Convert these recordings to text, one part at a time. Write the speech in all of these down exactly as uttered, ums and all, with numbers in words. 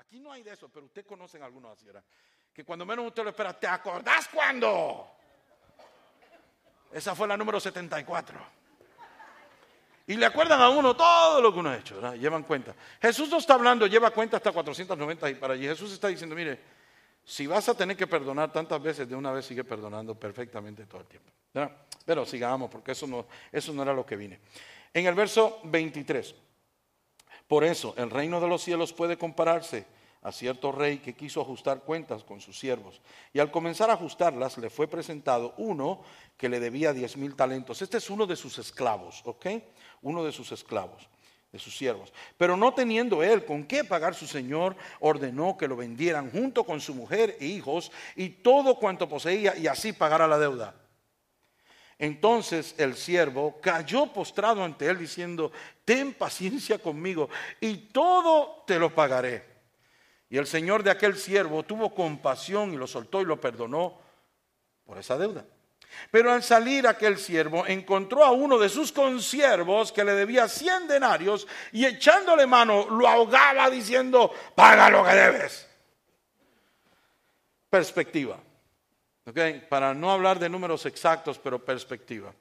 Aquí no hay de eso, pero usted conoce a algunos así, ¿verdad? Que cuando menos usted lo espera, ¿te acordás cuándo? Esa fue la número setenta y cuatro. Y le acuerdan a uno todo lo que uno ha hecho, ¿verdad? Llevan cuenta. Jesús no está hablando, lleva cuenta hasta cuatrocientos noventa y para allí. Jesús está diciendo, mire, si vas a tener que perdonar tantas veces, de una vez sigue perdonando perfectamente todo el tiempo, ¿verdad? Pero sigamos, porque eso no, eso no era lo que vine. En el verso veintitrés, por eso el reino de los cielos puede compararse a cierto rey que quiso ajustar cuentas con sus siervos. Y al comenzar a ajustarlas, le fue presentado uno que le debía diez mil talentos. Este es uno de sus esclavos, ¿ok? Uno de sus esclavos, de sus siervos. Pero no teniendo él con qué pagar, su señor ordenó que lo vendieran junto con su mujer e hijos y todo cuanto poseía, y así pagara la deuda. Entonces el siervo cayó postrado ante él diciendo, ten paciencia conmigo y todo te lo pagaré. Y el señor de aquel siervo tuvo compasión y lo soltó y lo perdonó por esa deuda. Pero al salir aquel siervo encontró a uno de sus consiervos que le debía cien denarios y echándole mano lo ahogaba diciendo, paga lo que debes. Perspectiva. Okay, para no hablar de números exactos, pero perspectiva.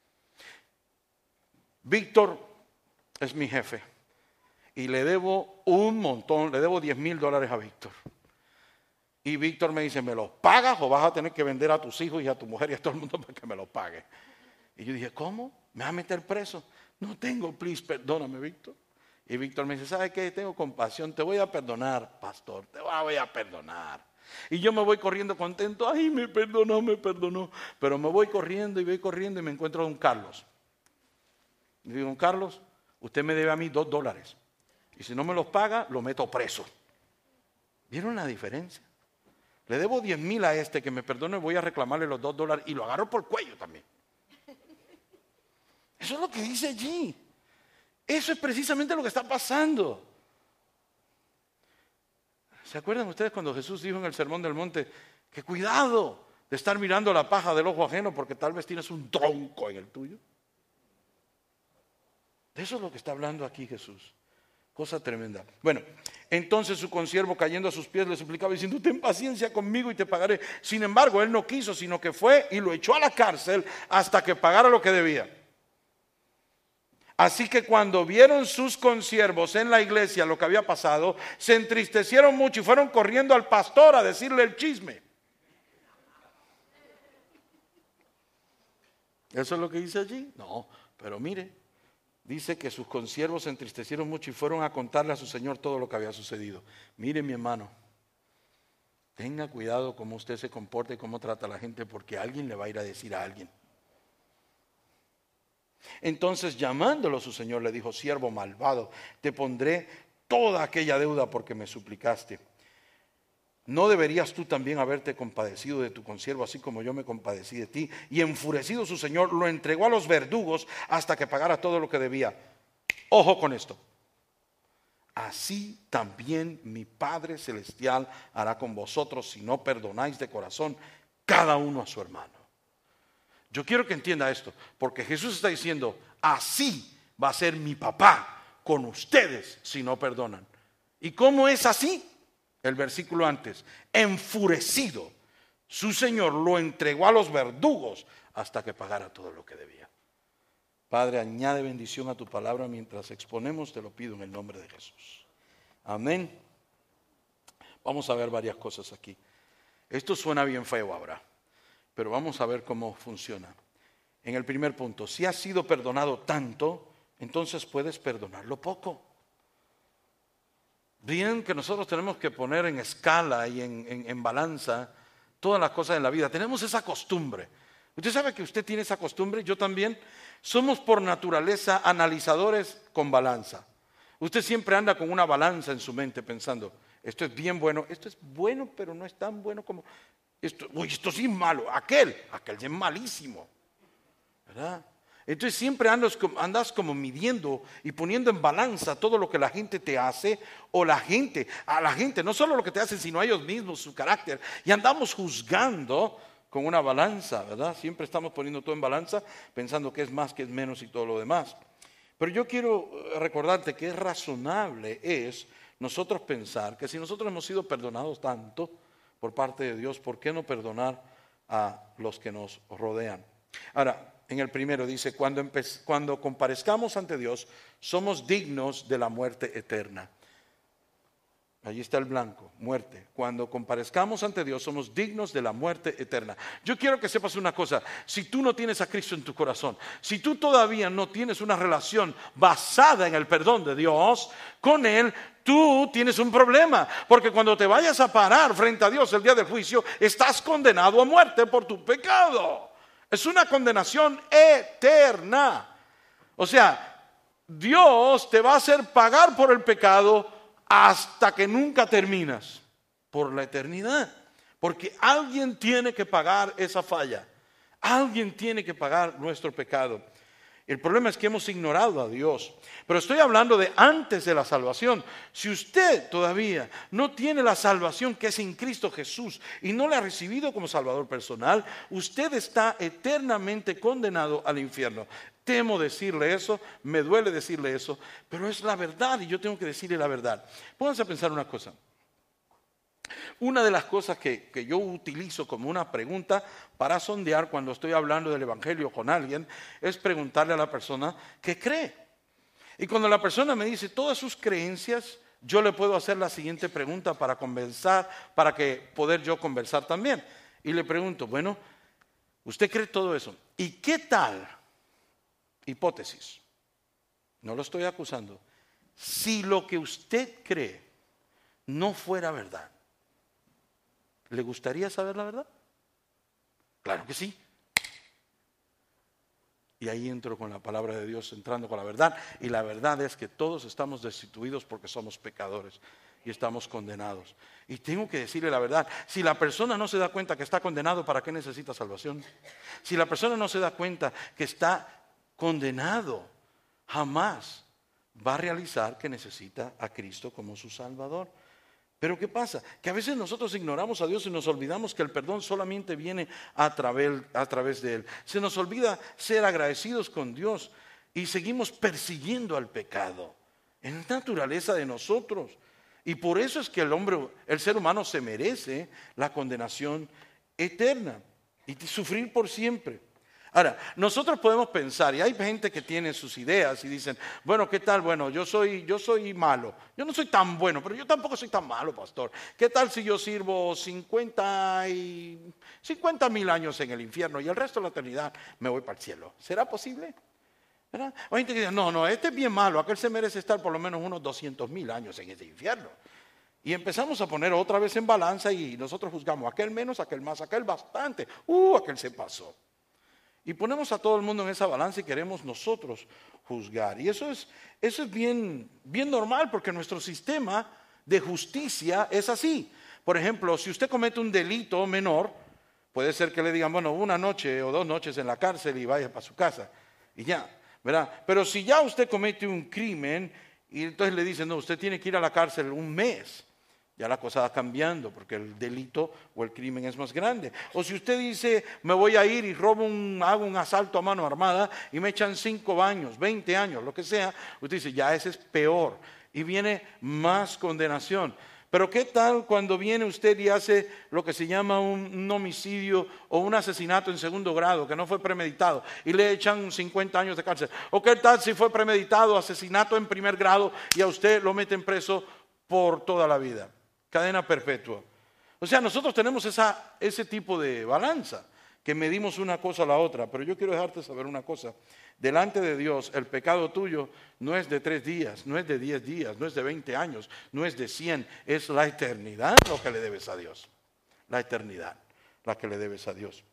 Víctor es mi jefe y le debo un montón, le debo diez mil dólares a Víctor. Y Víctor me dice, ¿me los pagas o vas a tener que vender a tus hijos y a tu mujer y a todo el mundo para que me los pague? Y yo dije, ¿cómo? ¿Me vas a meter preso? No tengo, please, perdóname, Víctor. Y Víctor me dice, ¿sabes qué? Tengo compasión, te voy a perdonar, pastor, te voy a perdonar. Y yo me voy corriendo contento, ay, me perdonó, me perdonó. Pero me voy corriendo y voy corriendo y me encuentro a don Carlos. Y digo, don Carlos, usted me debe a mí dos dólares. Y si no me los paga, lo meto preso. ¿Vieron la diferencia? Le debo diez mil a este que me perdone, voy a reclamarle los dos dólares y lo agarro por el cuello también. Eso es lo que dice allí. Eso es precisamente lo que está pasando. ¿Se acuerdan ustedes cuando Jesús dijo en el Sermón del Monte que cuidado de estar mirando la paja del ojo ajeno porque tal vez tienes un tronco en el tuyo? De eso es lo que está hablando aquí Jesús. Cosa tremenda. Bueno, entonces su consiervo cayendo a sus pies le suplicaba diciendo, ten paciencia conmigo y te pagaré. Sin embargo, él no quiso, sino que fue y lo echó a la cárcel hasta que pagara lo que debía. Así que cuando vieron sus consiervos en la iglesia lo que había pasado, se entristecieron mucho y fueron corriendo al pastor a decirle el chisme. ¿Eso es lo que dice allí? No, pero mire, dice que sus consiervos se entristecieron mucho y fueron a contarle a su señor todo lo que había sucedido. Mire, mi hermano, tenga cuidado cómo usted se comporta y cómo trata a la gente, porque alguien le va a ir a decir a alguien. Entonces, llamándolo su señor, le dijo, siervo malvado, te pondré toda aquella deuda porque me suplicaste. ¿No deberías tú también haberte compadecido de tu consiervo, así como yo me compadecí de ti? Y enfurecido su señor, lo entregó a los verdugos hasta que pagara todo lo que debía. Ojo con esto. Así también mi Padre Celestial hará con vosotros si no perdonáis de corazón cada uno a su hermano. Yo quiero que entienda esto, porque Jesús está diciendo, así va a ser mi papá con ustedes si no perdonan. ¿Y cómo es así? El versículo antes, enfurecido, su Señor lo entregó a los verdugos hasta que pagara todo lo que debía. Padre, añade bendición a tu palabra mientras exponemos, te lo pido en el nombre de Jesús. Amén. Vamos a ver varias cosas aquí. Esto suena bien feo ahora, pero vamos a ver cómo funciona. En el primer punto, si has sido perdonado tanto, entonces puedes perdonarlo poco. Bien que nosotros tenemos que poner en escala y en, en, en balanza todas las cosas en la vida. Tenemos esa costumbre. Usted sabe que usted tiene esa costumbre, yo también. Somos por naturaleza analizadores con balanza. Usted siempre anda con una balanza en su mente pensando, esto es bien bueno, esto es bueno, pero no es tan bueno como... Esto, uy, esto sí es malo, aquel, aquel sí es malísimo, ¿verdad? Entonces siempre andas, andas como midiendo y poniendo en balanza todo lo que la gente te hace o la gente, a la gente, no solo lo que te hacen, sino a ellos mismos, su carácter. Y andamos juzgando con una balanza, ¿verdad? Siempre estamos poniendo todo en balanza, pensando que es más, que es menos y todo lo demás. Pero yo quiero recordarte que es razonable es nosotros pensar que si nosotros hemos sido perdonados tanto por parte de Dios, ¿por qué no perdonar a los que nos rodean? Ahora, en el primero dice, cuando, empe- cuando comparezcamos ante Dios, somos dignos de la muerte eterna. Allí está el blanco, muerte. Cuando comparezcamos ante Dios, somos dignos de la muerte eterna. Yo quiero que sepas una cosa, si tú no tienes a Cristo en tu corazón, si tú todavía no tienes una relación basada en el perdón de Dios con Él, tú tienes un problema, porque cuando te vayas a parar frente a Dios el día del juicio, estás condenado a muerte por tu pecado. Es una condenación eterna. O sea, Dios te va a hacer pagar por el pecado hasta que nunca terminas, por la eternidad. Porque alguien tiene que pagar esa falla. Alguien tiene que pagar nuestro pecado. El problema es que hemos ignorado a Dios. Pero estoy hablando de antes de la salvación. Si usted todavía no tiene la salvación que es en Cristo Jesús y no la ha recibido como Salvador personal, usted está eternamente condenado al infierno. Temo decirle eso, me duele decirle eso, pero es la verdad y yo tengo que decirle la verdad. Pónganse a pensar una cosa. Una de las cosas que, que yo utilizo como una pregunta para sondear cuando estoy hablando del Evangelio con alguien es preguntarle a la persona qué cree. Y cuando la persona me dice todas sus creencias, yo le puedo hacer la siguiente pregunta para conversar, para que poder yo conversar también. Y le pregunto, bueno, ¿usted cree todo eso? ¿Y qué tal? Hipótesis. No lo estoy acusando. Si lo que usted cree no fuera verdad, ¿le gustaría saber la verdad? Claro que sí. Y ahí entro con la palabra de Dios, entrando con la verdad. Y la verdad es que todos estamos destituidos porque somos pecadores y estamos condenados. Y tengo que decirle la verdad. Si la persona no se da cuenta que está condenado, ¿para qué necesita salvación? Si la persona no se da cuenta que está condenado, jamás va a realizar que necesita a Cristo como su Salvador. Pero ¿qué pasa? Que a veces nosotros ignoramos a Dios y nos olvidamos que el perdón solamente viene a través, a través de Él. Se nos olvida ser agradecidos con Dios y seguimos persiguiendo al pecado. Es naturaleza de nosotros. Y por eso es que el hombre, el ser humano se merece la condenación eterna y sufrir por siempre. Ahora, nosotros podemos pensar, y hay gente que tiene sus ideas y dicen, bueno, ¿qué tal? Bueno, yo soy, yo soy malo, yo no soy tan bueno, pero yo tampoco soy tan malo, pastor. ¿Qué tal si yo sirvo cincuenta mil años en el infierno y el resto de la eternidad me voy para el cielo? ¿Será posible? ¿Verdad? O hay gente que dice, no, no, este es bien malo, aquel se merece estar por lo menos unos doscientos mil años en ese infierno. Y empezamos a poner otra vez en balanza y nosotros juzgamos, aquel menos, aquel más, aquel bastante, uh, aquel se pasó. Y ponemos a todo el mundo en esa balanza y queremos nosotros juzgar. Y eso es, eso es bien, bien normal porque nuestro sistema de justicia es así. Por ejemplo, si usted comete un delito menor, puede ser que le digan, bueno, una noche o dos noches en la cárcel y vaya para su casa. Y ya, ¿verdad? Pero si ya usted comete un crimen y entonces le dicen, no, usted tiene que ir a la cárcel un mes. Ya la cosa va cambiando porque el delito o el crimen es más grande. O si usted dice, me voy a ir y robo un, hago un asalto a mano armada y me echan cinco años, veinte años, lo que sea, usted dice, ya ese es peor y viene más condenación. Pero ¿qué tal cuando viene usted y hace lo que se llama un, un homicidio o un asesinato en segundo grado que no fue premeditado y le echan cincuenta años de cárcel? ¿O qué tal si fue premeditado, asesinato en primer grado y a usted lo meten preso por toda la vida? Cadena perpetua. O sea, nosotros tenemos esa, ese tipo de balanza, que medimos una cosa a la otra. Pero yo quiero dejarte saber una cosa. Delante de Dios, el pecado tuyo no es de tres días, no es de diez días, no es de veinte años, no es de cien. Es la eternidad lo que le debes a Dios. La eternidad, la que le debes a Dios.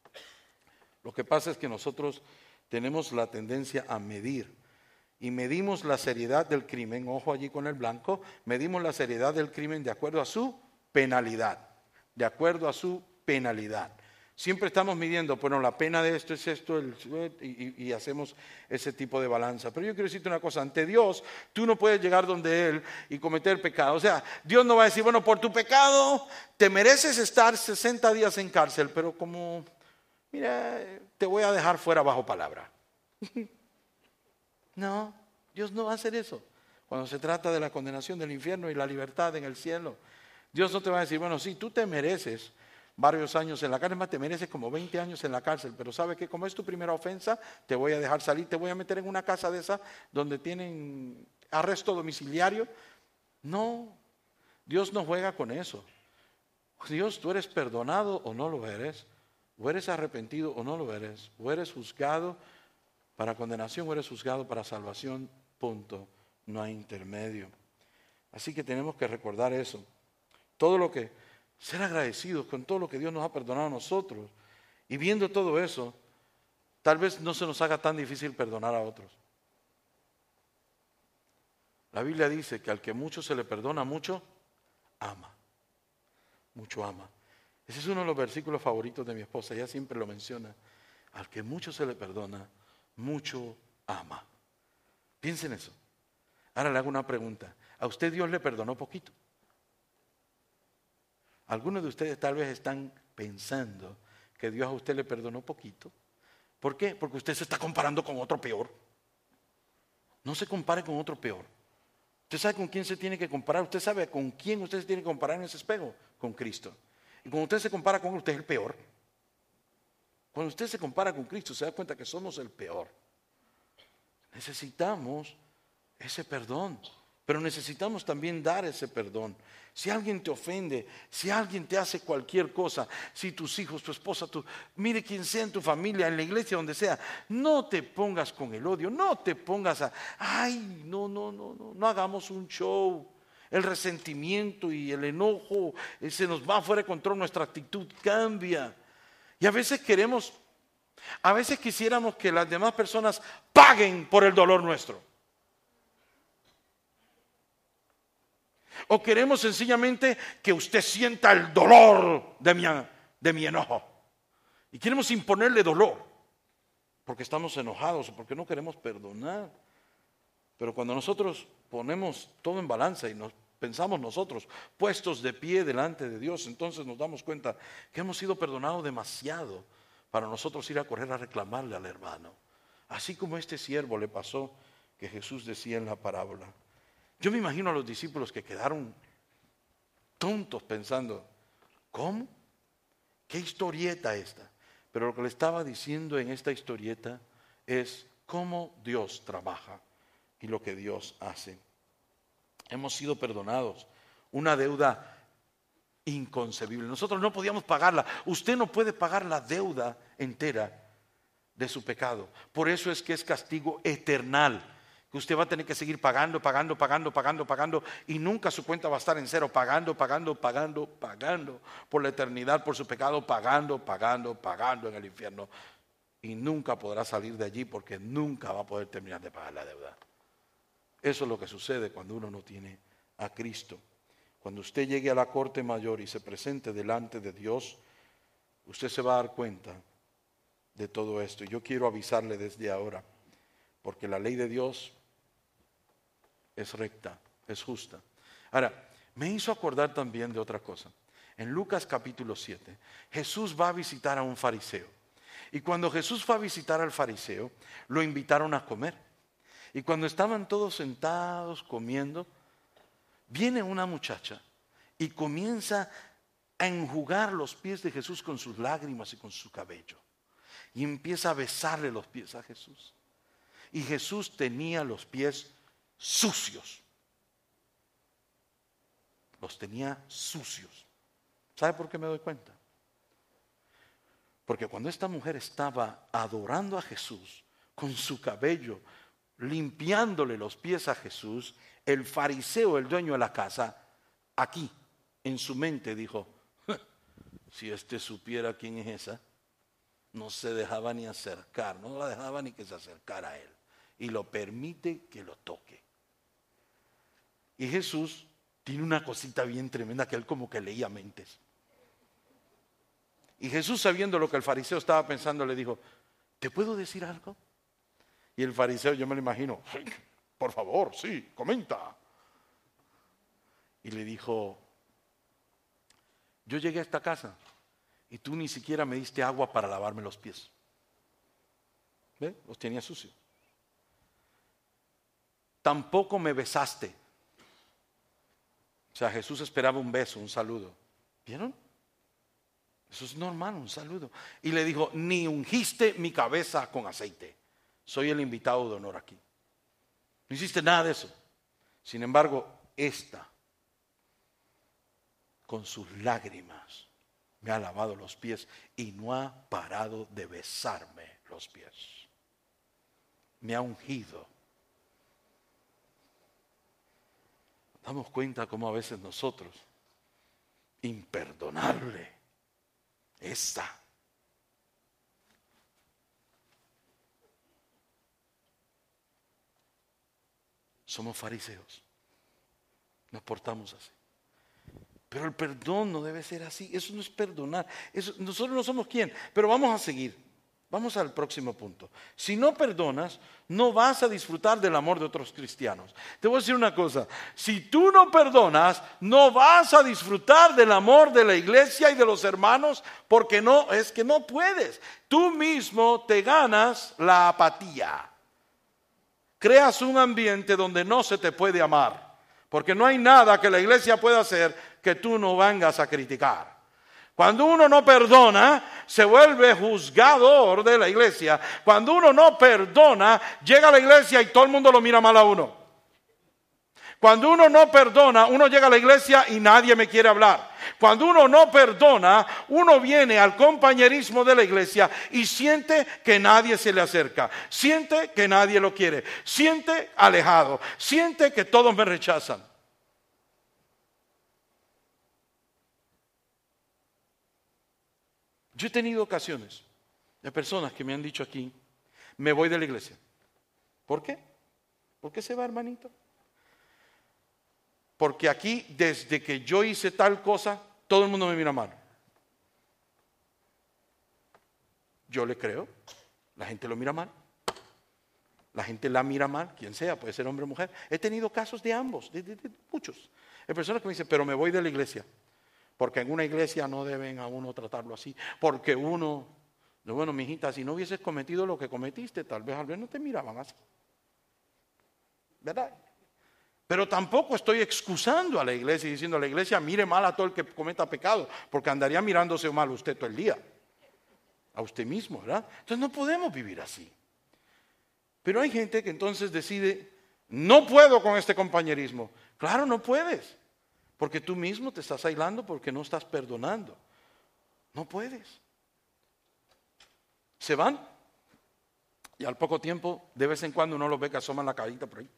Lo que pasa es que nosotros tenemos la tendencia a medir. Y medimos la seriedad del crimen, ojo allí con el blanco, medimos la seriedad del crimen de acuerdo a su penalidad, de acuerdo a su penalidad. Siempre estamos midiendo, bueno, la pena de esto es esto, el, y, y, y hacemos ese tipo de balanza. Pero yo quiero decirte una cosa, ante Dios, tú no puedes llegar donde Él y cometer pecado. O sea, Dios no va a decir, bueno, por tu pecado te mereces estar sesenta días en cárcel, pero como, mira, te voy a dejar fuera bajo palabra. No, Dios no va a hacer eso. Cuando se trata de la condenación del infierno y la libertad en el cielo, Dios no te va a decir, bueno, sí, tú te mereces varios años en la cárcel, más te mereces como veinte años en la cárcel, pero ¿sabe que como es tu primera ofensa, te voy a dejar salir, te voy a meter en una casa de esa donde tienen arresto domiciliario? No, Dios no juega con eso. Dios, tú eres perdonado o no lo eres, o eres arrepentido o no lo eres, o eres juzgado para condenación o eres juzgado para salvación, punto. No hay intermedio. Así que tenemos que recordar eso. Todo lo que, ser agradecidos con todo lo que Dios nos ha perdonado a nosotros. Y viendo todo eso, tal vez no se nos haga tan difícil perdonar a otros. La Biblia dice que al que mucho se le perdona, mucho ama. Mucho ama. Ese es uno de los versículos favoritos de mi esposa, ella siempre lo menciona. Al que mucho se le perdona, mucho ama. Piensen eso. Ahora le hago una pregunta. ¿A usted Dios le perdonó poquito? Algunos de ustedes tal vez están pensando que Dios a usted le perdonó poquito. ¿Por qué? Porque usted se está comparando con otro peor. No se compare con otro peor. ¿Usted sabe con quién se tiene que comparar? ¿Usted sabe con quién usted se tiene que comparar en ese espejo? Con Cristo. Y cuando usted se compara con él, usted es el peor. Cuando usted se compara con Cristo, se da cuenta que somos el peor. Necesitamos ese perdón, pero necesitamos también dar ese perdón. Si alguien te ofende, si alguien te hace cualquier cosa, si tus hijos, tu esposa, tu, mire quien sea en tu familia, en la iglesia, donde sea, no te pongas con el odio, no te pongas a, ay, no, no, no, no, no hagamos un show. El resentimiento y el enojo eh, se nos va fuera de control, nuestra actitud cambia. Y a veces queremos, a veces quisiéramos que las demás personas paguen por el dolor nuestro. O queremos sencillamente que usted sienta el dolor de mi, de mi enojo. Y queremos imponerle dolor porque estamos enojados o porque no queremos perdonar. Pero cuando nosotros ponemos todo en balanza y nos pensamos nosotros puestos de pie delante de Dios, entonces nos damos cuenta que hemos sido perdonados demasiado para nosotros ir a correr a reclamarle al hermano. Así como a este siervo le pasó que Jesús decía en la parábola. Yo me imagino a los discípulos que quedaron tontos pensando, ¿cómo? ¿Qué historieta esta? Pero lo que le estaba diciendo en esta historieta es cómo Dios trabaja y lo que Dios hace. Hemos sido perdonados, una deuda inconcebible. Nosotros no podíamos pagarla. Usted no puede pagar la deuda entera de su pecado. Por eso es que es castigo eternal. Que usted va a tener que seguir pagando, pagando, pagando, pagando, pagando y nunca su cuenta va a estar en cero, pagando, pagando, pagando, pagando por la eternidad, por su pecado, pagando, pagando, pagando en el infierno y nunca podrá salir de allí porque nunca va a poder terminar de pagar la deuda. Eso es lo que sucede cuando uno no tiene a Cristo. Cuando usted llegue a la corte mayor y se presente delante de Dios, usted se va a dar cuenta de todo esto. Y yo quiero avisarle desde ahora, porque la ley de Dios es recta, es justa. Ahora, me hizo acordar también de otra cosa. En Lucas capítulo siete, Jesús va a visitar a un fariseo. Y cuando Jesús fue a visitar al fariseo, lo invitaron a comer. Y cuando estaban todos sentados comiendo, viene una muchacha y comienza a enjugar los pies de Jesús con sus lágrimas y con su cabello. Y empieza a besarle los pies a Jesús. Y Jesús tenía los pies sucios. Los tenía sucios. ¿Sabe por qué me doy cuenta? Porque cuando esta mujer estaba adorando a Jesús con su cabello, limpiándole los pies a Jesús, el fariseo, el dueño de la casa, aquí en su mente dijo, si este supiera quién es esa, no se dejaba ni acercar, no la dejaba ni que se acercara a él. Y lo permite que lo toque. Y Jesús tiene una cosita bien tremenda que él como que leía mentes. Y Jesús, sabiendo lo que el fariseo estaba pensando, le dijo, ¿te puedo decir algo? Y el fariseo, yo me lo imagino, por favor, sí, comenta. Y le dijo, yo llegué a esta casa y tú ni siquiera me diste agua para lavarme los pies. ¿Ve? Los tenía sucios. tampoco me besaste. O sea, Jesús esperaba un beso, un saludo. ¿Vieron? Eso es normal, un saludo. Y le dijo, ni ungiste mi cabeza con aceite. Soy el invitado de honor aquí. No hiciste nada de eso. Sin embargo, esta, con sus lágrimas, me ha lavado los pies y no ha parado de besarme los pies. Me ha ungido. Damos cuenta cómo a veces nosotros, imperdonable, esta. Somos fariseos. Nos portamos así. Pero el perdón no debe ser así. Eso no es perdonar. Eso, nosotros no somos quién. Pero vamos a seguir. Vamos al próximo punto. Si no perdonas, no vas a disfrutar del amor de otros cristianos. Te voy a decir una cosa. Si tú no perdonas, no vas a disfrutar del amor de la iglesia y de los hermanos, porque no, es que no puedes. Tú mismo te ganas la apatía. Creas un ambiente donde no se te puede amar, porque no hay nada que la iglesia pueda hacer que tú no vengas a criticar. Cuando uno no perdona, se vuelve juzgador de la iglesia. Cuando uno no perdona, llega a la iglesia y todo el mundo lo mira mal a uno. Cuando uno no perdona, uno llega a la iglesia y nadie me quiere hablar. Cuando uno no perdona, uno viene al compañerismo de la iglesia y siente que nadie se le acerca. Siente que nadie lo quiere. Siente alejado. Siente que todos me rechazan. Yo he tenido ocasiones de personas que me han dicho aquí, me voy de la iglesia. ¿Por qué? ¿Por qué se va, hermanito? Porque aquí, desde que yo hice tal cosa, todo el mundo me mira mal. Yo le creo, la gente lo mira mal. La gente la mira mal, quien sea, puede ser hombre o mujer. He tenido casos de ambos, de, de, de muchos. Hay personas que me dicen, pero me voy de la iglesia. Porque en una iglesia no deben a uno tratarlo así. Porque uno, bueno, mijita, si no hubieses cometido lo que cometiste, tal vez al menos no te miraban así. ¿Verdad? Pero tampoco estoy excusando a la iglesia y diciendo a la iglesia, mire mal a todo el que cometa pecado, porque andaría mirándose mal usted todo el día. A usted mismo, ¿verdad? Entonces no podemos vivir así. Pero hay gente que entonces decide, no puedo con este compañerismo. Claro, no puedes. Porque tú mismo te estás aislando porque no estás perdonando. No puedes. Se van y al poco tiempo, de vez en cuando uno los ve que asoman la carita por ahí.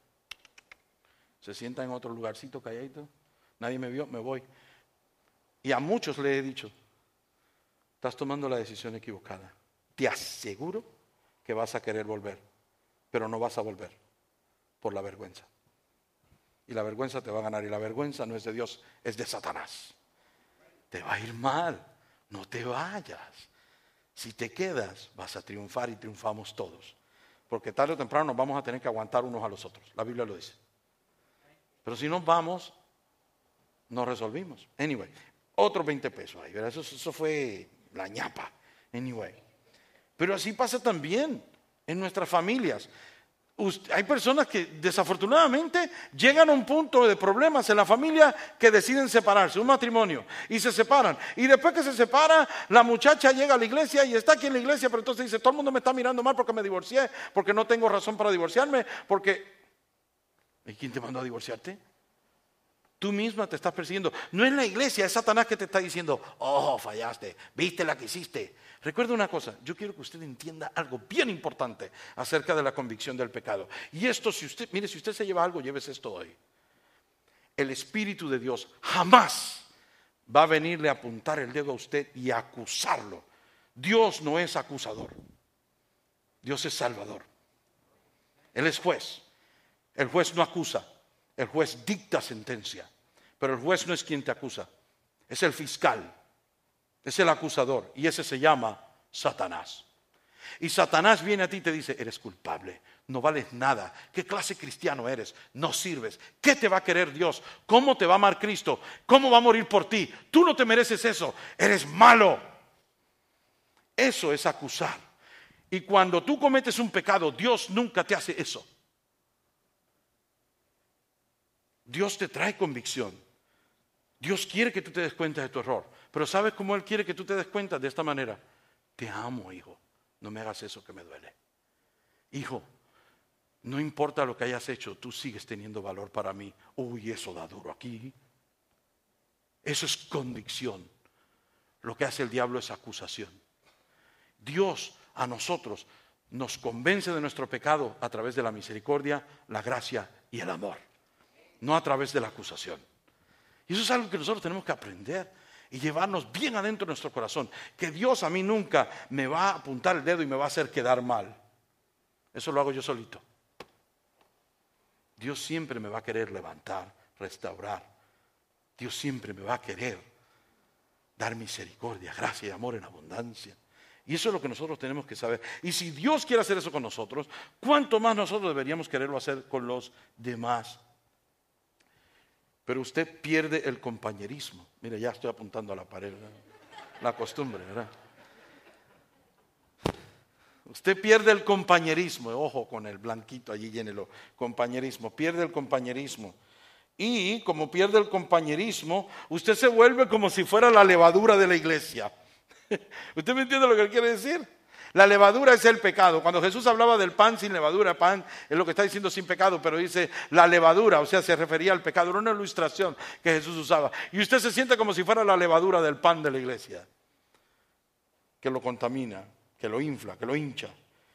Se sientan en otro lugarcito calladito. Nadie me vio, me voy. Y a muchos le he dicho, estás tomando la decisión equivocada. Te aseguro que vas a querer volver, pero no vas a volver por la vergüenza. Y la vergüenza te va a ganar. Y la vergüenza no es de Dios, es de Satanás. Te va a ir mal. No te vayas. Si te quedas, vas a triunfar y triunfamos todos. Porque tarde o temprano nos vamos a tener que aguantar unos a los otros. La Biblia lo dice. Pero si nos vamos, nos resolvimos. Anyway, otros veinte pesos ahí. Eso, eso fue la ñapa. Anyway. Pero así pasa también en nuestras familias. Hay personas que desafortunadamente llegan a un punto de problemas en la familia que deciden separarse, un matrimonio, y se separan. Y después que se separa, la muchacha llega a la iglesia y está aquí en la iglesia, pero entonces dice, todo el mundo me está mirando mal porque me divorcié, porque no tengo razón para divorciarme, porque... ¿Y quién te mandó a divorciarte? Tú misma te estás persiguiendo. No es la iglesia, es Satanás que te está diciendo, oh, fallaste, viste la que hiciste. Recuerda una cosa, yo quiero que usted entienda algo bien importante acerca de la convicción del pecado. Y esto, si usted, mire, si usted se lleva algo, llévese esto hoy. El Espíritu de Dios jamás va a venirle a apuntar el dedo a usted y a acusarlo. Dios no es acusador. Dios es salvador. Él es juez. El juez no acusa. El juez dicta sentencia. Pero el juez no es quien te acusa. Es el fiscal. Es el acusador. Y ese se llama Satanás. Y Satanás viene a ti y te dice, eres culpable, no vales nada. ¿Qué clase de cristiano eres? No sirves. ¿Qué te va a querer Dios? ¿Cómo te va a amar Cristo? ¿Cómo va a morir por ti? Tú no te mereces eso. Eres malo. Eso es acusar. Y cuando tú cometes un pecado, Dios nunca te hace eso. Dios te trae convicción. Dios quiere que tú te des cuenta de tu error. Pero ¿sabes cómo Él quiere que tú te des cuenta? De esta manera. Te amo, hijo. No me hagas eso que me duele. Hijo, no importa lo que hayas hecho, tú sigues teniendo valor para mí. Uy, eso da duro aquí. Eso es convicción. Lo que hace el diablo es acusación. Dios a nosotros nos convence de nuestro pecado a través de la misericordia, la gracia y el amor. No a través de la acusación. Y eso es algo que nosotros tenemos que aprender y llevarnos bien adentro de nuestro corazón. Que Dios a mí nunca me va a apuntar el dedo y me va a hacer quedar mal. Eso lo hago yo solito. Dios siempre me va a querer levantar, restaurar. Dios siempre me va a querer dar misericordia, gracia y amor en abundancia. Y eso es lo que nosotros tenemos que saber. Y si Dios quiere hacer eso con nosotros, ¿cuánto más nosotros deberíamos quererlo hacer con los demás? Pero usted pierde el compañerismo. Mire, ya estoy apuntando a la pared, ¿verdad? La costumbre, ¿verdad? Usted pierde el compañerismo. Ojo con el blanquito, allí llénelo. Compañerismo, pierde el compañerismo. Y como pierde el compañerismo, usted se vuelve como si fuera la levadura de la iglesia. ¿Usted me entiende lo que él quiere decir? La levadura es el pecado. Cuando Jesús hablaba del pan sin levadura, pan es lo que está diciendo sin pecado, pero dice la levadura, o sea, se refería al pecado. Era una ilustración que Jesús usaba. Y usted se siente como si fuera la levadura del pan de la iglesia, que lo contamina, que lo infla, que lo hincha.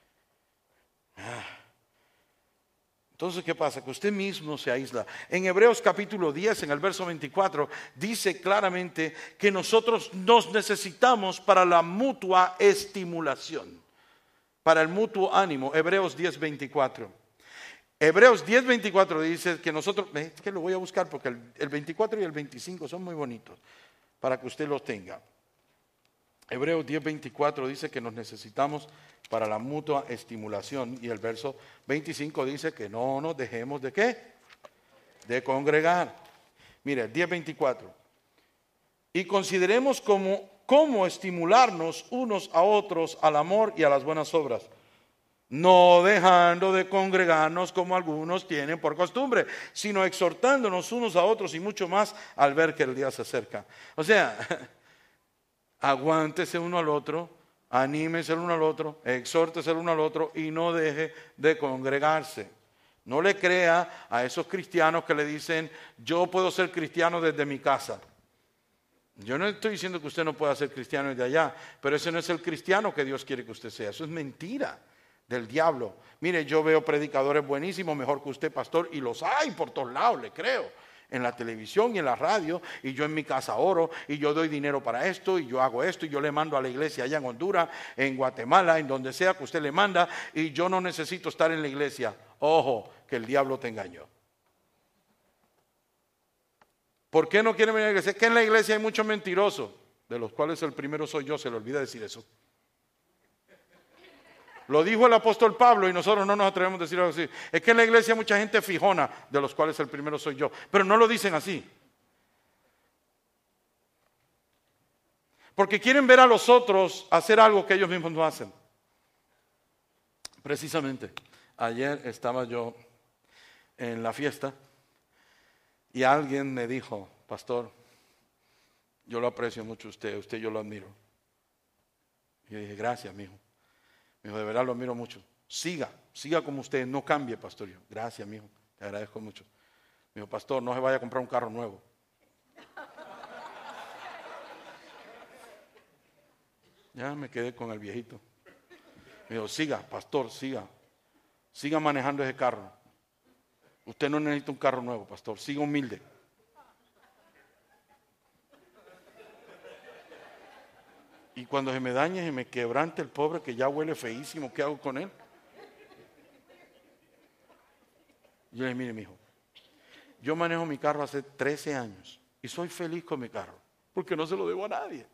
Entonces, ¿qué pasa? Que usted mismo se aísla. En Hebreos capítulo diez, en el verso veinticuatro, dice claramente que nosotros nos necesitamos para la mutua estimulación, para el mutuo ánimo. Hebreos diez, veinticuatro. Hebreos diez, veinticuatro dice que nosotros, es que lo voy a buscar porque el, el veinticuatro y el veinticinco son muy bonitos, para que usted los tenga. Hebreos diez, veinticuatro dice que nos necesitamos para la mutua estimulación, y el verso veinticinco dice que no nos dejemos de ¿qué? De congregar. Mire, diez, veinticuatro. Y consideremos cómo, cómo estimularnos unos a otros al amor y a las buenas obras, no dejando de congregarnos como algunos tienen por costumbre, sino exhortándonos unos a otros y mucho más al ver que el día se acerca. O sea, aguántese uno al otro, anímese el uno al otro, exhórtese el uno al otro y no deje de congregarse. No le crea a esos cristianos que le dicen, yo puedo ser cristiano desde mi casa. Yo no estoy diciendo que usted no pueda ser cristiano desde allá, pero ese no es el cristiano que Dios quiere que usted sea. Eso es mentira del diablo. Mire, yo veo predicadores buenísimos, mejor que usted, pastor, y los hay por todos lados, le creo. En la televisión y en la radio, y yo en mi casa oro, y yo doy dinero para esto, y yo hago esto, y yo le mando a la iglesia allá en Honduras, en Guatemala, en donde sea que usted le manda, y yo no necesito estar en la iglesia. Ojo, que el diablo te engañó. ¿Por qué no quiere venir a la iglesia? Es que en la iglesia hay muchos mentirosos, de los cuales el primero soy yo, se le olvida decir eso. Lo dijo el apóstol Pablo y nosotros no nos atrevemos a decir algo así. Es que en la iglesia hay mucha gente fijona, de los cuales el primero soy yo. Pero no lo dicen así. Porque quieren ver a los otros hacer algo que ellos mismos no hacen. Precisamente, ayer estaba yo en la fiesta y alguien me dijo, pastor, yo lo aprecio mucho a usted, usted yo lo admiro. Y yo dije, gracias, mijo. Me dijo, de verdad lo admiro mucho. Siga, siga como usted, no cambie, pastor. Yo, gracias, mijo, te agradezco mucho. Me dijo, pastor, no se vaya a comprar un carro nuevo. Ya me quedé con el viejito. Me dijo, siga, pastor, siga. Siga manejando ese carro. Usted no necesita un carro nuevo, pastor. Siga humilde. Y cuando se me dañe, se me quebrante el pobre que ya huele feísimo, ¿qué hago con él? Yo le dije, mire, mijo, yo manejo mi carro hace trece años y soy feliz con mi carro, porque no se lo debo a nadie.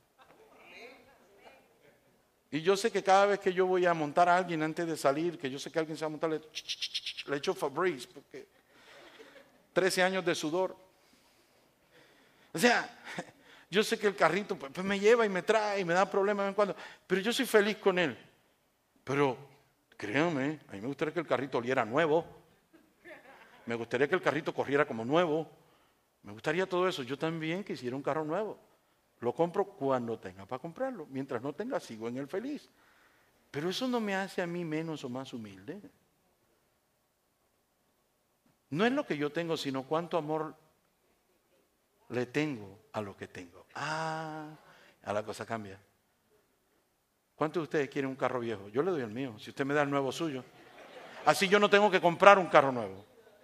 Y yo sé que cada vez que yo voy a montar a alguien antes de salir, que yo sé que alguien se va a montar, le, le echo Febreze, porque trece años de sudor. O sea, yo sé que el carrito pues, pues me lleva y me trae y me da problemas de vez en cuando, pero yo soy feliz con él. Pero créanme, a mí me gustaría que el carrito oliera nuevo. Me gustaría que el carrito corriera como nuevo. Me gustaría todo eso. Yo también quisiera un carro nuevo. Lo compro cuando tenga para comprarlo. Mientras no tenga, sigo en el feliz. Pero eso no me hace a mí menos o más humilde. No es lo que yo tengo, sino cuánto amor le tengo a lo que tengo. Ah, a la cosa cambia. ¿Cuántos de ustedes quieren un carro viejo? Yo le doy el mío, si usted me da el nuevo suyo. Así yo no tengo que comprar un carro nuevo.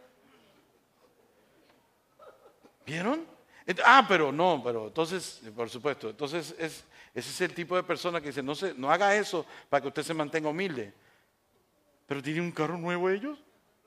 ¿Vieron? Ah, pero no, pero entonces, por supuesto, entonces es, ese es el tipo de persona que dice, no, se, no haga eso para que usted se mantenga humilde. Pero tiene un carro nuevo ellos.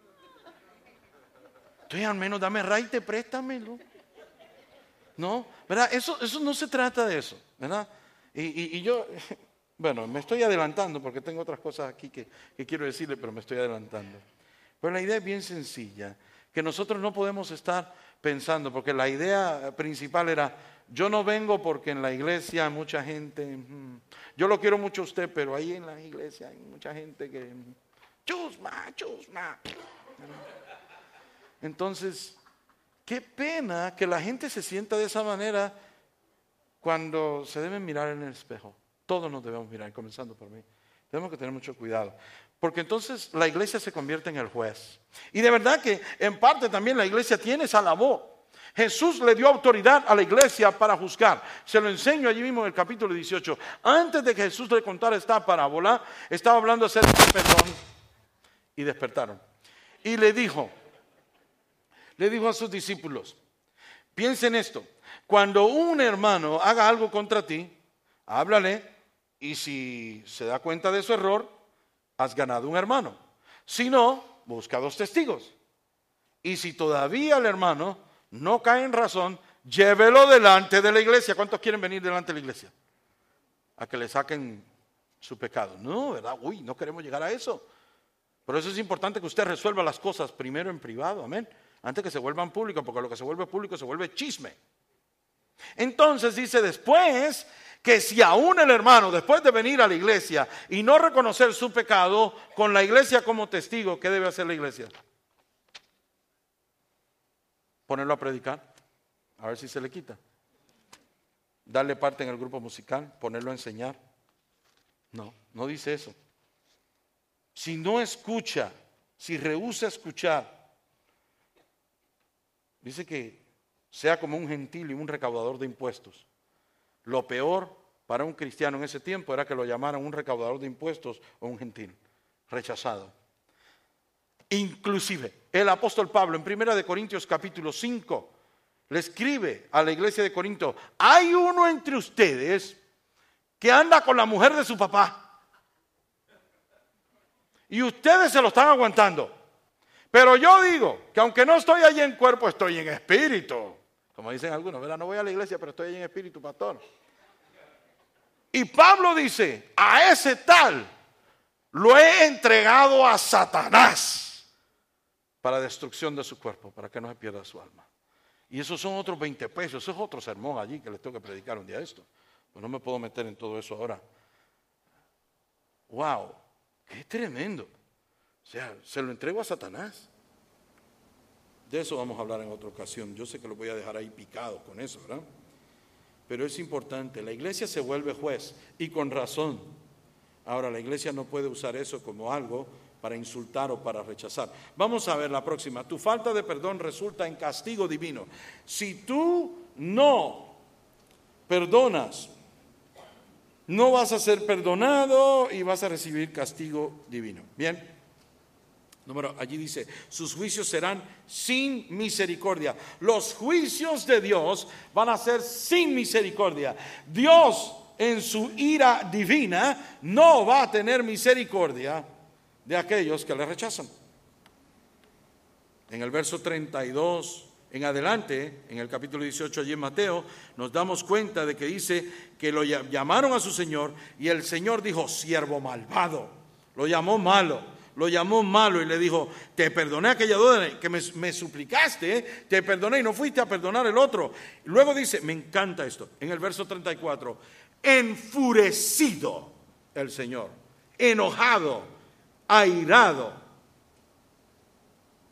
Entonces al menos dame raite, préstamelo. No, ¿verdad? Eso, eso no se trata de eso, ¿verdad? Y, y, y yo, bueno, me estoy adelantando porque tengo otras cosas aquí que, que quiero decirle, pero me estoy adelantando. Pero la idea es bien sencilla, que nosotros no podemos estar pensando, porque la idea principal era, yo no vengo porque en la iglesia hay mucha gente, mm, yo lo quiero mucho a usted, pero ahí en la iglesia hay mucha gente que, chusma, chusma. Entonces, qué pena que la gente se sienta de esa manera cuando se deben mirar en el espejo. Todos nos debemos mirar, comenzando por mí. Tenemos que tener mucho cuidado. Porque entonces la iglesia se convierte en el juez. Y de verdad que en parte también la iglesia tiene esa labor. Jesús le dio autoridad a la iglesia para juzgar. Se lo enseño allí mismo en el capítulo dieciocho. Antes de que Jesús le contara esta parábola, estaba hablando acerca del perdón. Y despertaron. Y le dijo, le dijo a sus discípulos, piensen esto. Cuando un hermano haga algo contra ti, háblale. Y si se da cuenta de su error, has ganado un hermano. Si no, busca dos testigos. Y si todavía el hermano no cae en razón, llévelo delante de la iglesia. ¿Cuántos quieren venir delante de la iglesia? A que le saquen su pecado. No, ¿verdad? Uy, no queremos llegar a eso. Por eso es importante que usted resuelva las cosas primero en privado, amén. Antes que se vuelvan públicos, porque lo que se vuelve público se vuelve chisme. Entonces dice después que si aún el hermano, después de venir a la iglesia y no reconocer su pecado, con la iglesia como testigo, ¿qué debe hacer la iglesia? Ponerlo a predicar, a ver si se le quita. Darle parte en el grupo musical, ponerlo a enseñar. No, no dice eso. Si no escucha, si rehúsa escuchar, dice que sea como un gentil y un recaudador de impuestos. Lo peor para un cristiano en ese tiempo era que lo llamaran un recaudador de impuestos o un gentil, rechazado. Inclusive, el apóstol Pablo en primera de Corintios capítulo cinco le escribe a la iglesia de Corinto, hay uno entre ustedes que anda con la mujer de su papá y ustedes se lo están aguantando. Pero yo digo que aunque no estoy allí en cuerpo, estoy en espíritu. Como dicen algunos, ¿verdad? No voy a la iglesia, pero estoy allí en espíritu, pastor. Y Pablo dice, a ese tal lo he entregado a Satanás para destrucción de su cuerpo, para que no se pierda su alma. Y esos son otros veinte pesos, eso es otro sermón allí que les tengo que predicar un día esto. Pues no me puedo meter en todo eso ahora. ¡Wow! ¡Qué tremendo! O sea, se lo entrego a Satanás. De eso vamos a hablar en otra ocasión. Yo sé que lo voy a dejar ahí picado con eso, ¿verdad? Pero es importante. La iglesia se vuelve juez y con razón. Ahora, la iglesia no puede usar eso como algo para insultar o para rechazar. Vamos a ver la próxima. Tu falta de perdón resulta en castigo divino. Si tú no perdonas, no vas a ser perdonado y vas a recibir castigo divino. Bien. Número, allí dice, sus juicios serán sin misericordia. Los juicios de Dios van a ser sin misericordia. Dios en su ira divina no va a tener misericordia de aquellos que le rechazan. En el verso treinta y dos en adelante, en el capítulo dieciocho allí en Mateo, nos damos cuenta de que dice que lo llamaron a su Señor y el Señor dijo, siervo malvado, lo llamó malo. Lo llamó malo y le dijo, te perdoné aquella deuda que me, me suplicaste, ¿eh? Te perdoné y no fuiste a perdonar el otro. Luego dice, me encanta esto, en el verso treinta y cuatro, enfurecido el Señor, enojado, airado,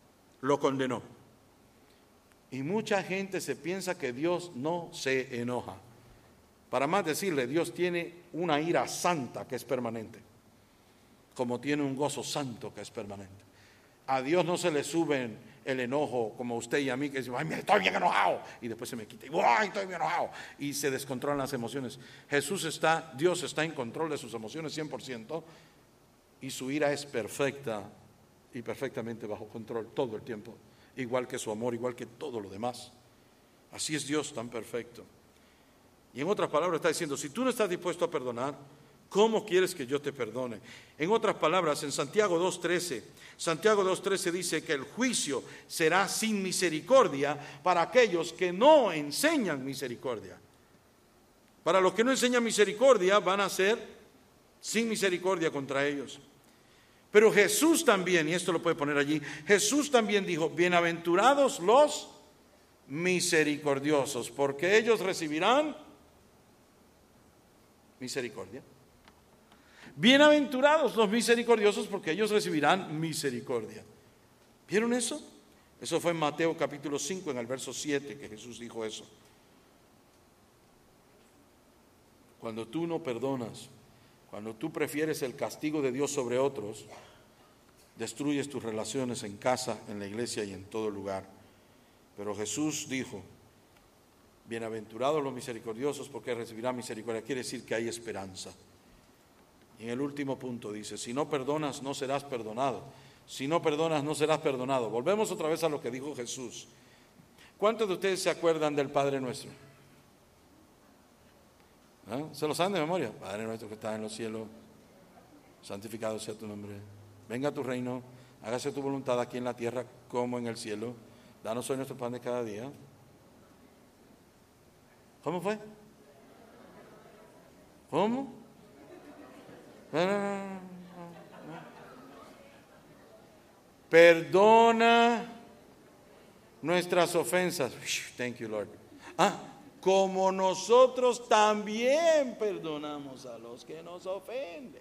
lo condenó. Y mucha gente se piensa que Dios no se enoja. Para más decirle, Dios tiene una ira santa que es permanente, como tiene un gozo santo que es permanente. A Dios no se le sube el enojo como a usted y a mí, que decimos, ay, mira, estoy bien enojado, y después se me quita, y ay, estoy bien enojado, y se descontrolan las emociones. Jesús está, Dios está en control de sus emociones cien por ciento, y su ira es perfecta y perfectamente bajo control todo el tiempo, igual que su amor, igual que todo lo demás. Así es Dios tan perfecto. Y en otras palabras está diciendo, si tú no estás dispuesto a perdonar, ¿cómo quieres que yo te perdone? En otras palabras, en Santiago dos trece, Santiago dos trece dice que el juicio será sin misericordia para aquellos que no enseñan misericordia. Para los que no enseñan misericordia van a ser sin misericordia contra ellos. Pero Jesús también, y esto lo puede poner allí, Jesús también dijo, bienaventurados los misericordiosos, porque ellos recibirán misericordia. Bienaventurados los misericordiosos, porque ellos recibirán misericordia. ¿Vieron eso? Eso fue en Mateo capítulo cinco, en el verso siete, que Jesús dijo eso. Cuando tú no perdonas, cuando tú prefieres el castigo de Dios sobre otros, destruyes tus relaciones en casa, en la iglesia y en todo lugar. Pero Jesús dijo, bienaventurados los misericordiosos, porque recibirán misericordia. Quiere decir que hay esperanza. Y en el último punto dice, si no perdonas, no serás perdonado. Si no perdonas, no serás perdonado. Volvemos otra vez a lo que dijo Jesús. ¿Cuántos de ustedes se acuerdan del Padre Nuestro? ¿Eh? ¿Se lo saben de memoria? Padre nuestro que estás en los cielos, santificado sea tu nombre. Venga a tu reino, hágase tu voluntad aquí en la tierra como en el cielo. Danos hoy nuestro pan de cada día. ¿Cómo fue? ¿Cómo? Perdona nuestras ofensas. Thank you, Lord. Ah, como nosotros también perdonamos a los que nos ofenden.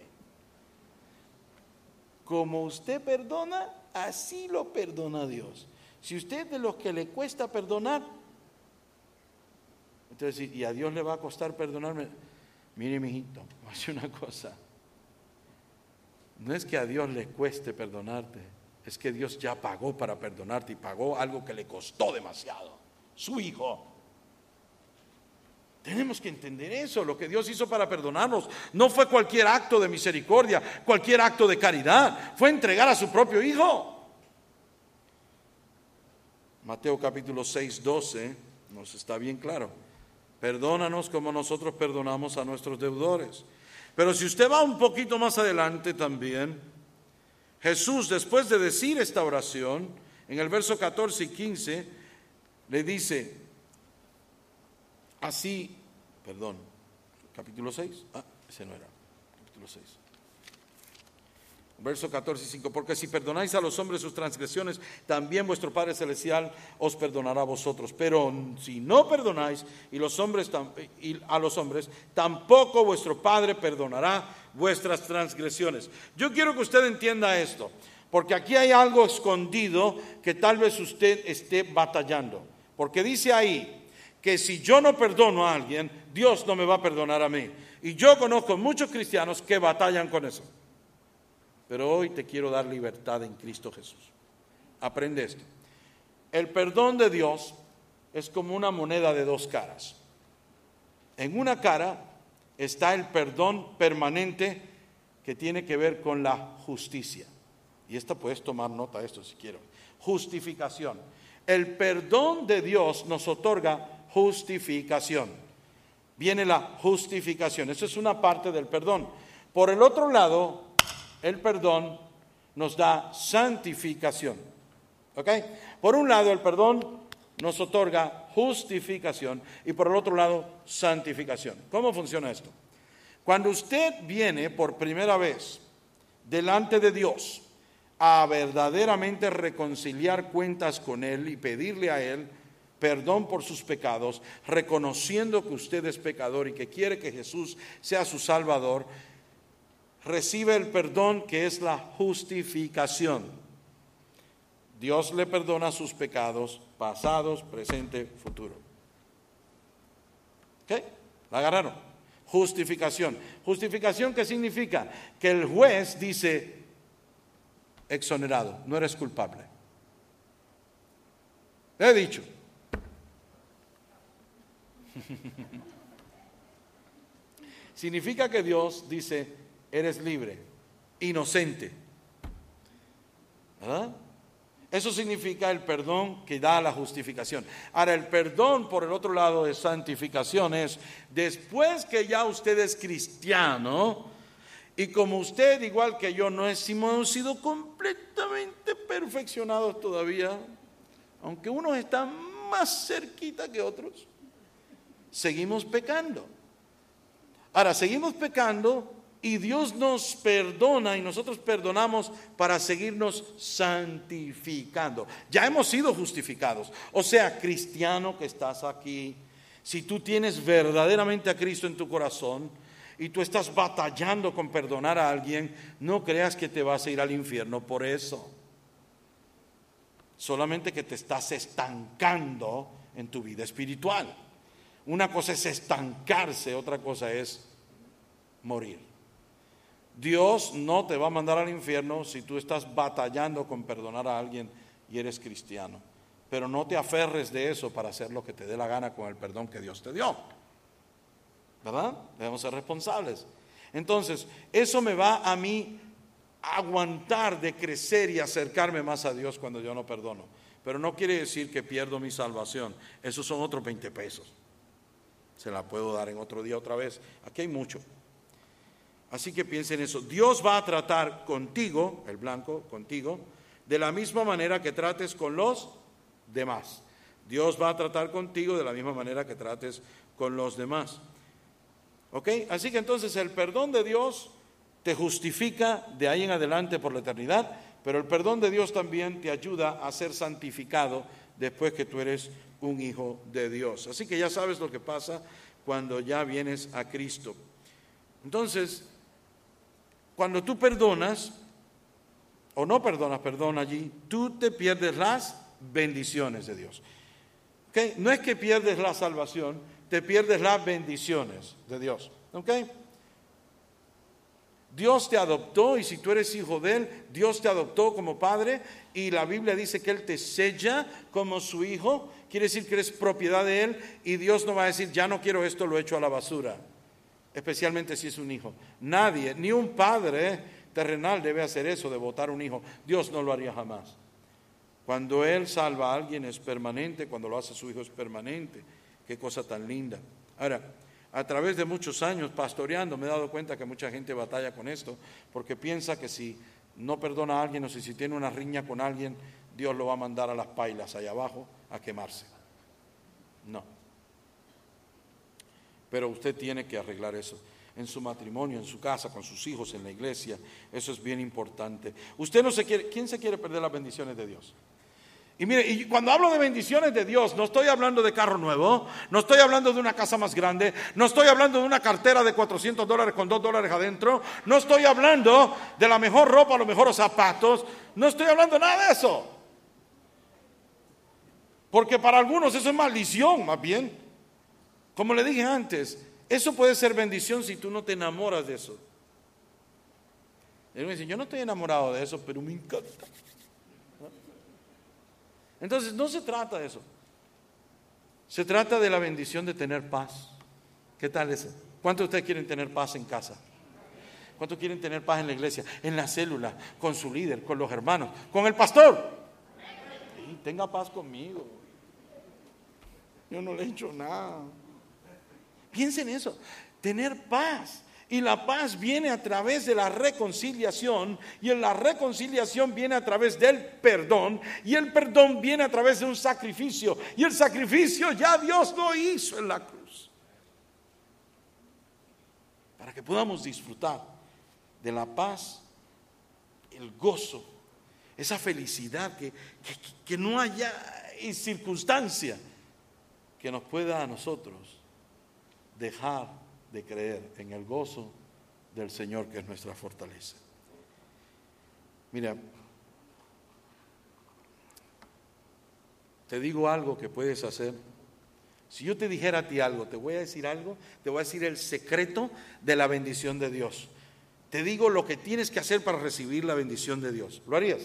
Como usted perdona, así lo perdona Dios. Si usted es de los que le cuesta perdonar, entonces, ¿y a Dios le va a costar perdonarme? Mire, mijito, voy a decir una cosa. No es que a Dios le cueste perdonarte, es que Dios ya pagó para perdonarte y pagó algo que le costó demasiado, su Hijo. Tenemos que entender eso, lo que Dios hizo para perdonarnos no fue cualquier acto de misericordia, cualquier acto de caridad, fue entregar a su propio Hijo. Mateo capítulo seis, doce nos está bien claro. Perdónanos como nosotros perdonamos a nuestros deudores. Pero si usted va un poquito más adelante también, Jesús, después de decir esta oración, en el verso catorce y quince, le dice, así, perdón, capítulo seis, ah, ese no era, capítulo seis. Verso catorce y cinco, porque si perdonáis a los hombres sus transgresiones, también vuestro Padre Celestial os perdonará a vosotros. Pero si no perdonáis y los hombres y a los hombres, tampoco vuestro Padre perdonará vuestras transgresiones. Yo quiero que usted entienda esto, porque aquí hay algo escondido que tal vez usted esté batallando. Porque dice ahí que si yo no perdono a alguien, Dios no me va a perdonar a mí. Y yo conozco muchos cristianos que batallan con eso. Pero hoy te quiero dar libertad en Cristo Jesús. Aprende esto. El perdón de Dios es como una moneda de dos caras. En una cara está el perdón permanente que tiene que ver con la justicia. Y esta puedes tomar nota de esto si quieres. Justificación. El perdón de Dios nos otorga justificación. Viene la justificación. Eso es una parte del perdón. Por el otro lado, el perdón nos da santificación. ¿Ok? Por un lado, el perdón nos otorga justificación y por el otro lado, santificación. ¿Cómo funciona esto? Cuando usted viene por primera vez delante de Dios a verdaderamente reconciliar cuentas con Él y pedirle a Él perdón por sus pecados, reconociendo que usted es pecador y que quiere que Jesús sea su Salvador, recibe el perdón que es la justificación. Dios le perdona sus pecados pasados, presente, futuro. ¿Ok? ¿La agarraron? Justificación. ¿Justificación qué significa? Que el juez dice, exonerado, no eres culpable. He dicho. Significa que Dios dice, eres libre, inocente. ¿Verdad? Eso significa el perdón que da la justificación. Ahora, el perdón, por el otro lado, de santificación es, después que ya usted es cristiano, y como usted, igual que yo, no hemos sido completamente perfeccionados todavía, aunque unos están más cerquita que otros, seguimos pecando. Ahora, seguimos pecando y Dios nos perdona y nosotros perdonamos para seguirnos santificando. Ya hemos sido justificados. O sea, cristiano que estás aquí, si tú tienes verdaderamente a Cristo en tu corazón y tú estás batallando con perdonar a alguien, no creas que te vas a ir al infierno por eso. Solamente que te estás estancando en tu vida espiritual. Una cosa es estancarse, otra cosa es morir. Dios no te va a mandar al infierno si tú estás batallando con perdonar a alguien y eres cristiano. Pero no te aferres de eso para hacer lo que te dé la gana con el perdón que Dios te dio. ¿Verdad? Debemos ser responsables. Entonces, eso me va a mí a aguantar de crecer y acercarme más a Dios cuando yo no perdono. Pero no quiere decir que pierdo mi salvación. Esos son otros veinte pesos. Se la puedo dar en otro día otra vez. Aquí hay mucho. Así que piensen eso. Dios va a tratar contigo, el blanco, contigo, de la misma manera que trates con los demás. Dios va a tratar contigo de la misma manera que trates con los demás. ¿Ok? Así que entonces el perdón de Dios te justifica de ahí en adelante por la eternidad, pero el perdón de Dios también te ayuda a ser santificado después que tú eres un hijo de Dios. Así que ya sabes lo que pasa cuando ya vienes a Cristo. Entonces, cuando tú perdonas, o no perdonas, perdón allí, tú te pierdes las bendiciones de Dios. ¿Okay? No es que pierdes la salvación, te pierdes las bendiciones de Dios. ¿Ok? Dios te adoptó y si tú eres hijo de Él, Dios te adoptó como padre y la Biblia dice que Él te sella como su hijo. Quiere decir que eres propiedad de Él y Dios no va a decir, ya no quiero esto, lo echo a la basura. Especialmente si es un hijo. Nadie, ni un padre terrenal debe hacer eso de botar un hijo. Dios no lo haría jamás. Cuando Él salva a alguien es permanente, cuando lo hace su hijo es permanente. Qué cosa tan linda. Ahora, a través de muchos años pastoreando me he dado cuenta que mucha gente batalla con esto porque piensa que si no perdona a alguien o si, si tiene una riña con alguien, Dios lo va a mandar a las pailas allá abajo a quemarse. No. Pero usted tiene que arreglar eso en su matrimonio, en su casa, con sus hijos, en la iglesia. Eso es bien importante. Usted no se quiere, ¿quién se quiere perder las bendiciones de Dios? Y mire, y cuando hablo de bendiciones de Dios, no estoy hablando de carro nuevo, no estoy hablando de una casa más grande, no estoy hablando de una cartera de cuatrocientos dólares con dos dólares adentro, no estoy hablando de la mejor ropa, los mejores zapatos, no estoy hablando nada de eso. Porque para algunos eso es maldición, más bien. Como le dije antes, eso puede ser bendición si tú no te enamoras de eso. Él me dice, yo no estoy enamorado de eso, pero me encanta. Entonces, no se trata de eso. Se trata de la bendición de tener paz. ¿Qué tal eso? ¿Cuántos de ustedes quieren tener paz en casa? ¿Cuántos quieren tener paz en la iglesia? En la célula, con su líder, con los hermanos, con el pastor. Sí, tenga paz conmigo. Yo no le he hecho nada. Piensen en eso, tener paz. Y la paz viene a través de la reconciliación, y en la reconciliación viene a través del perdón, y el perdón viene a través de un sacrificio, y el sacrificio ya Dios lo hizo en la cruz. Para que podamos disfrutar de la paz, el gozo, esa felicidad que, que, que no haya circunstancia que nos pueda a nosotros dejar de creer en el gozo del Señor, que es nuestra fortaleza. Mira, Te digo algo que puedes hacer. Si yo te dijera a ti algo, te voy a decir algo, te voy a decir el secreto de la bendición de Dios. Te digo lo que tienes que hacer para recibir la bendición de Dios. ¿Lo harías?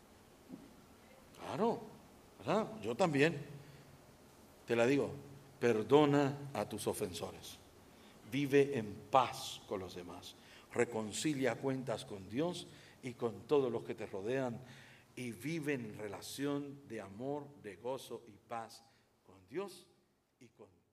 Claro, ¿verdad? Yo también. Te la digo, perdona a tus ofensores. Vive en paz con los demás. Reconcilia cuentas con Dios y con todos los que te rodean. Y vive en relación de amor, de gozo y paz con Dios y con